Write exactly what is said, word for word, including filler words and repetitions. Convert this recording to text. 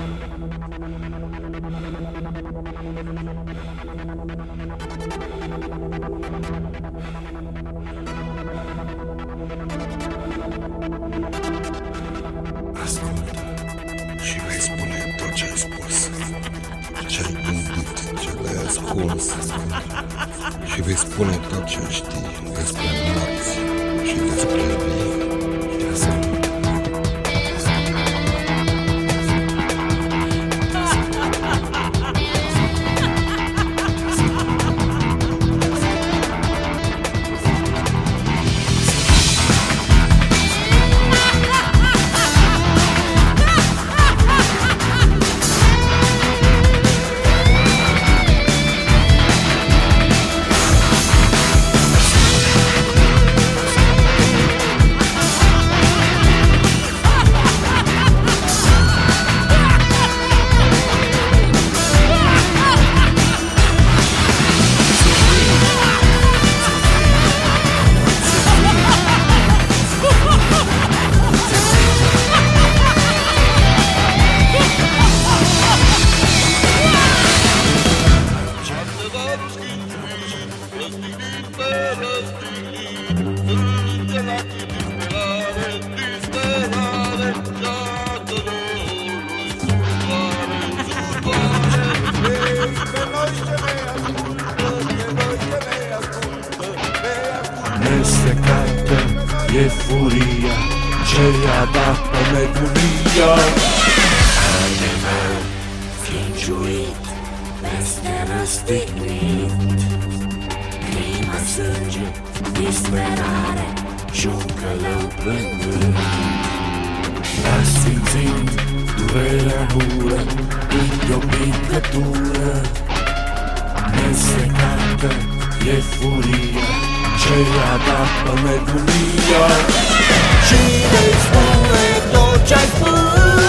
Ascultă și vei spune tot ce ai spus, ce-ai gândit, ce le-ai ascuns. Și vei spune tot ce știi despre morți și despre vii. Nesecată e furia ce i-a dat pe nebunia. Haine meu fiinciuit, peste răstignit, crimă, sânge, disperare și un călău plângând. Dar simțind durerea gură, cât o picătură. Nesecată e furia ce i-a dat pe nebunia. Și vei spune tot ce-ai spus.